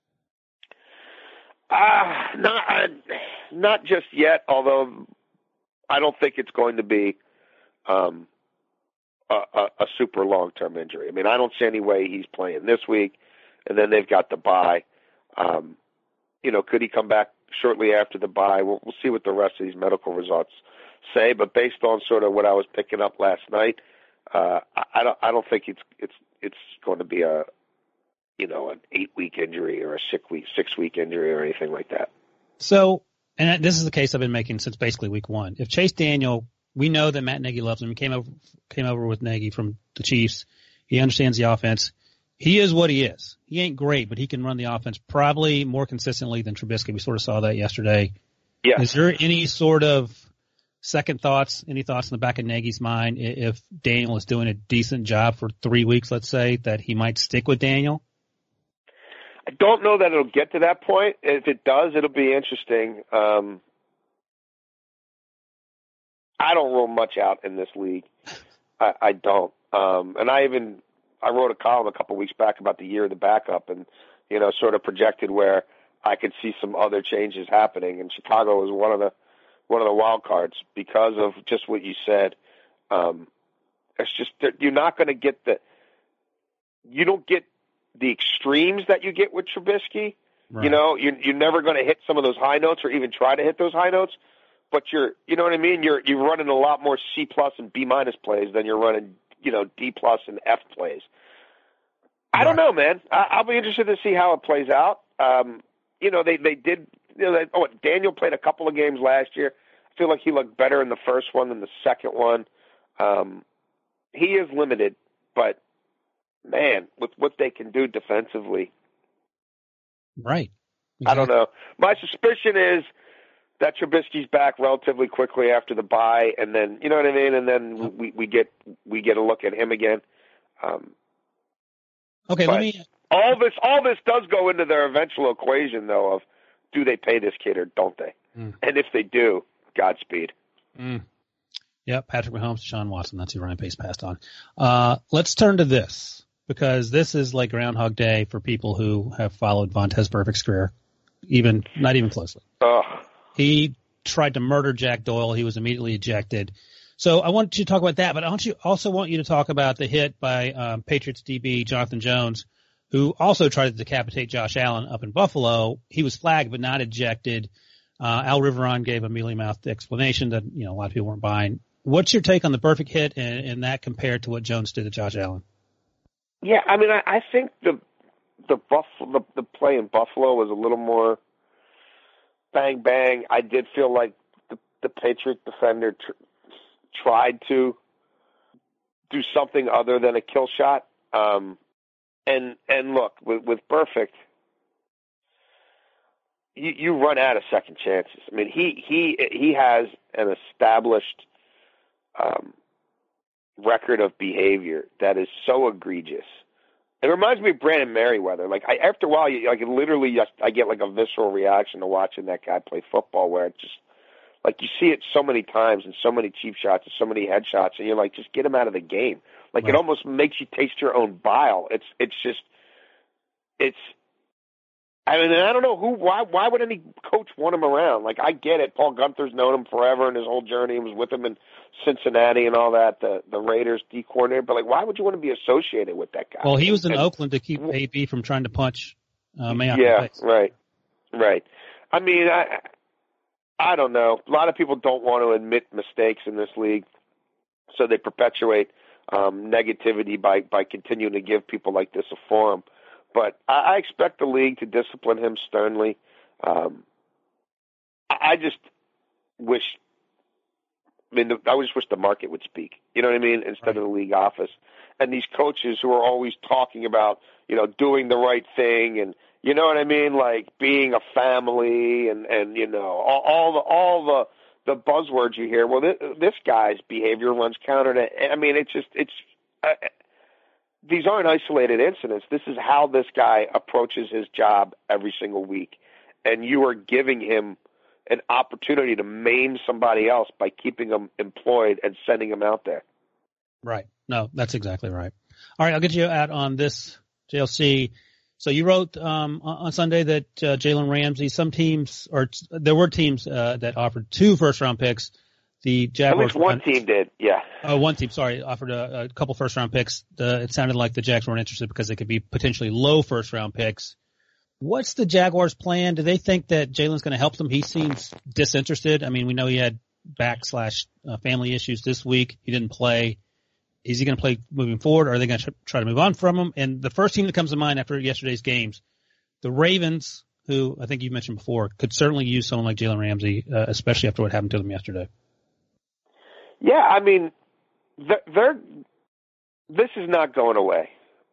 Uh, not uh, not just yet. Although I don't think it's going to be um, a, a, a super long term injury. I mean, I don't see any way he's playing this week, and then they've got the bye. Um, you know, could he come back shortly after the bye? We'll, we'll see what the rest of these medical results say. But based on sort of what I was picking up last night, uh, I, I don't I don't think it's it's it's going to be a you know an eight week injury or a six week six week injury or anything like that. So, and this is the case I've been making since basically week one. If Chase Daniel, we know that Matt Nagy loves him. He came over came over with Nagy from the Chiefs. He understands the offense. He is what he is. He ain't great, but he can run the offense probably more consistently than Trubisky. We sort of saw that yesterday. Yeah. Is there any sort of second thoughts, any thoughts in the back of Nagy's mind if Daniel is doing a decent job for three weeks, let's say, that he might stick with Daniel? I don't know that it'll get to that point. If it does, it'll be interesting. Um, I don't rule much out in this league. I, I don't. Um, and I even I wrote a column a couple weeks back about the year of the backup and, you know, sort of projected where I could see some other changes happening. And Chicago was one of the one of the wild cards because of just what you said. Um, it's just you're not going to get the you don't get the extremes that you get with Trubisky. Right. You know, you're, you're never going to hit some of those high notes or even try to hit those high notes. But you're, you know what I mean? You're you're running a lot more C plus and B minus plays than you're running, you know, D plus and F plays. I don't know, man. I, I'll be interested to see how it plays out. Um, you know, they they did. You know, they, oh, Daniel played a couple of games last year. I feel like he looked better in the first one than the second one. Um, he is limited, but man, with what they can do defensively, right? Exactly. I don't know. My suspicion is that Trubisky's back relatively quickly after the bye, and then you know what I mean, and then we, we get we get a look at him again. Um, okay, let me. All this all this does go into their eventual equation, though, of do they pay this kid or don't they? Mm. And if they do, Godspeed. Mm. Yep, Patrick Mahomes, Sean Watson. That's who Ryan Pace passed on. Uh, let's turn to this, because this is like Groundhog Day for people who have followed Vontaze Burfict's career, even not even closely. Oh. He tried to murder Jack Doyle. He was immediately ejected. So I want you to talk about that, but I want you also want you to talk about the hit by um, Patriots D B Jonathan Jones, who also tried to decapitate Josh Allen up in Buffalo. He was flagged but not ejected. Uh, Al Riveron gave a mealy-mouthed explanation that, you know, a lot of people weren't buying. What's your take on the Burfict hit and, and that compared to what Jones did to Josh Allen? Yeah, I mean, I, I think the the, Buffalo, the the play in Buffalo was a little more bang bang. I did feel like the, the Patriot defender tr- tried to do something other than a kill shot. Um, and and look, with, with Burfict, you, you run out of second chances. I mean, he he he has an established um, record of behavior that is so egregious. It reminds me of Brandon Merriweather. Like I, after a while, you, like literally, I get like a visceral reaction to watching that guy play football, where it just like you see it so many times and so many cheap shots and so many headshots, and you're like, just get him out of the game. Like right. It almost makes you taste your own bile. It's it's just it's. I mean, I don't know who. Why? Why would any coach want him around? Like, I get it. Paul Gunther's known him forever, and his whole journey. He was with him in Cincinnati and all that. The the Raiders D coordinator. But like, why would you want to be associated with that guy? Well, he was in and, Oakland to keep A B from trying to punch uh, Mayock. Yeah, right, right. I mean, I I don't know. A lot of people don't want to admit mistakes in this league, so they perpetuate um, negativity by by continuing to give people like this a forum. But I expect the league to discipline him sternly. Um, I just wish, I mean, I just wish the market would speak. You know what I mean? Instead right. of the league office. And these coaches who are always talking about, you know, doing the right thing and, you know what I mean? Like being a family and, and you know, all, all the, all the, the buzzwords you hear. Well, this, this guy's behavior runs counter to, I mean, it's just, it's, uh, these aren't isolated incidents. This is how this guy approaches his job every single week. And you are giving him an opportunity to maim somebody else by keeping them employed and sending them out there. Right. No, that's exactly right. All right, I'll get you out on this, J L C. So you wrote um, on Sunday that uh, Jalen Ramsey, some teams, or there were teams uh, that offered two first-round picks. The Jaguars. At least one team did, yeah. Oh, one team, sorry, offered a, a couple first-round picks. Uh, it sounded like the Jags weren't interested because they could be potentially low first-round picks. What's the Jaguars' plan? Do they think that Jalen's going to help them? He seems disinterested. I mean, we know he had back slash uh, family issues this week. He didn't play. Is he going to play moving forward, or are they going to try to move on from him? And the first team that comes to mind after yesterday's games, the Ravens, who I think you mentioned before, could certainly use someone like Jalen Ramsey, uh, especially after what happened to them yesterday. Yeah, I mean, they're, this is not going away.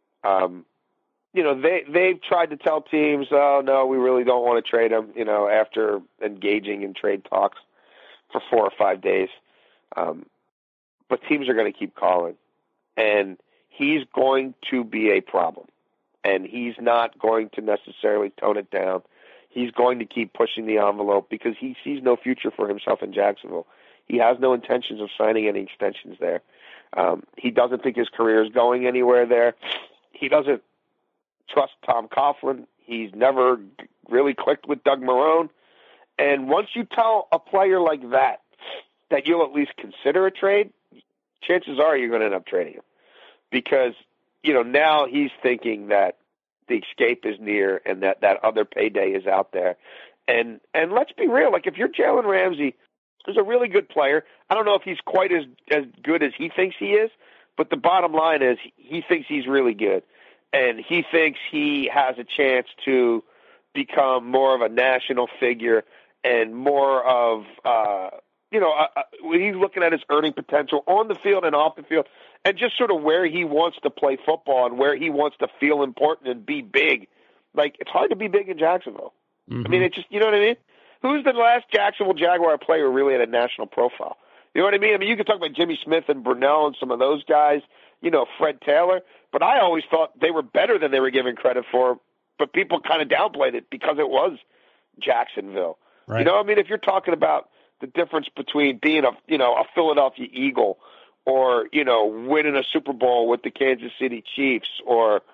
Um, you know, they, they've tried to tell teams, oh, no, we really don't want to trade him, you know, after engaging in trade talks for four or five days. Um, but teams are going to keep calling. And he's going to be a problem. And he's not going to necessarily tone it down. He's going to keep pushing the envelope because he sees no future for himself in Jacksonville. He has no intentions of signing any extensions there. Um, he doesn't think his career is going anywhere there. He doesn't trust Tom Coughlin. He's never really clicked with Doug Marrone. And once you tell a player like that that you'll at least consider a trade, chances are you're going to end up trading him. Because, you know, now he's thinking that the escape is near and that that other payday is out there. And and let's be real. Like, if you're Jalen Ramsey, who's a really good player, I don't know if he's quite as, as good as he thinks he is, but the bottom line is he thinks he's really good. And he thinks he has a chance to become more of a national figure and more of, uh, you know, uh, uh, when he's looking at his earning potential on the field and off the field, and just sort of where he wants to play football and where he wants to feel important and be big. Like, it's hard to be big in Jacksonville. Mm-hmm. I mean, it just, you know what I mean? Who's the last Jacksonville Jaguar player who really had a national profile? You know what I mean? I mean, you could talk about Jimmy Smith and Brunell and some of those guys, you know, Fred Taylor, but I always thought they were better than they were given credit for, but people kind of downplayed it because it was Jacksonville. Right. You know, I mean, if you're talking about the difference between being a, you know, a Philadelphia Eagle or, you know, winning a Super Bowl with the Kansas City Chiefs or,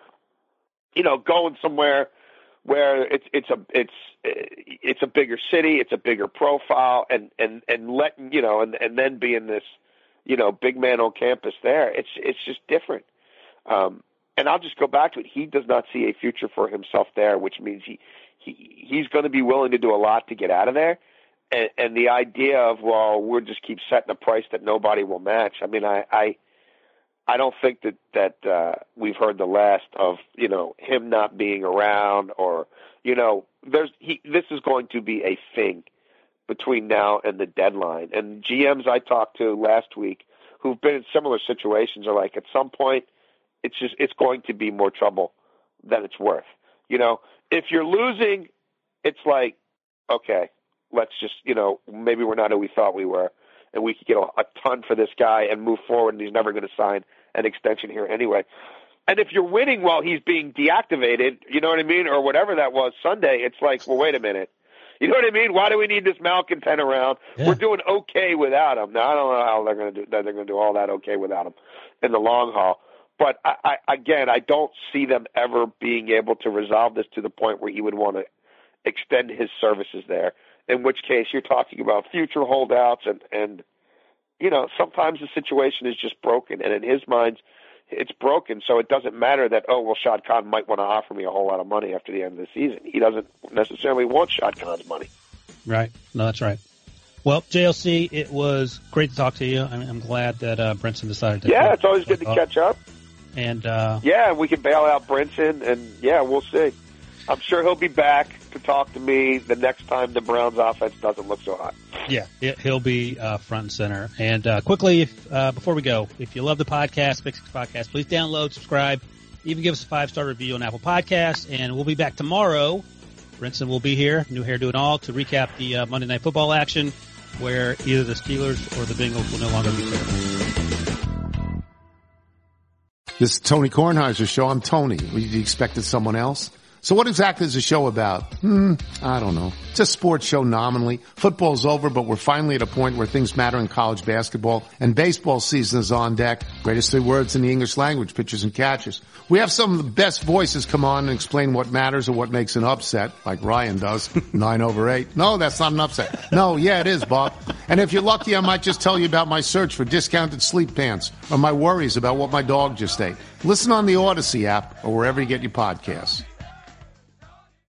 you know, going somewhere where it's it's a it's it's a bigger city, it's a bigger profile, and and and letting, you know, and and then being this, you know, big man on campus there, it's it's just different. Um, and I'll just go back to it. He does not see a future for himself there, which means he he he's going to be willing to do a lot to get out of there. And, and the idea of, well, we'll just keep setting a price that nobody will match. I mean, I. I I don't think that that uh, we've heard the last of, you know, him not being around, or, you know, there's he. This is going to be a thing between now and the deadline. And G Ms I talked to last week who've been in similar situations are like, at some point, it's just it's going to be more trouble than it's worth. You know, if you're losing, it's like, okay, let's just, you know, maybe we're not who we thought we were, and we could get a, a ton for this guy and move forward, and he's never going to sign an extension here anyway. And if you're winning while he's being deactivated, you know what I mean, or whatever that was Sunday, it's like, well, wait a minute. You know what I mean? Why do we need this malcontent around? Yeah. We're doing okay without him. Now, I don't know how they're going to do that. They're going to do all that okay without him in the long haul. But, I, I, again, I don't see them ever being able to resolve this to the point where he would want to extend his services there, in which case you're talking about future holdouts and, and you know, sometimes the situation is just broken, and in his mind, it's broken, so it doesn't matter that, oh, well, Shad Khan might want to offer me a whole lot of money after the end of the season. He doesn't necessarily want Shad Khan's money. Right. No, that's right. Well, J L C, it was great to talk to you. I'm, I'm glad that uh, Brinson decided to. Yeah, it's always good to catch up. And uh, yeah, we can bail out Brinson, and yeah, we'll see. I'm sure he'll be back to talk to me the next time the Browns offense doesn't look so hot. Yeah, it, he'll be uh, front and center. And uh, quickly, if, uh, before we go, if you love the podcast, Pick Six Podcast, please download, subscribe, even give us a five-star review on Apple Podcasts. And we'll be back tomorrow. Brinson will be here, new hair, do it all, to recap the uh, Monday Night Football action, where either the Steelers or the Bengals will no longer be there. This is Tony Kornheiser's show. I'm Tony. You expected someone else? So what exactly is the show about? Hmm, I don't know. It's a sports show nominally. Football's over, but we're finally at a point where things matter in college basketball, and baseball season is on deck. Greatest three words in the English language, pitchers and catchers. We have some of the best voices come on and explain what matters or what makes an upset, like Ryan does. Nine over eight. No, that's not an upset. No, yeah, it is, Bob. And if you're lucky, I might just tell you about my search for discounted sleep pants or my worries about what my dog just ate. Listen on the Odyssey app or wherever you get your podcasts.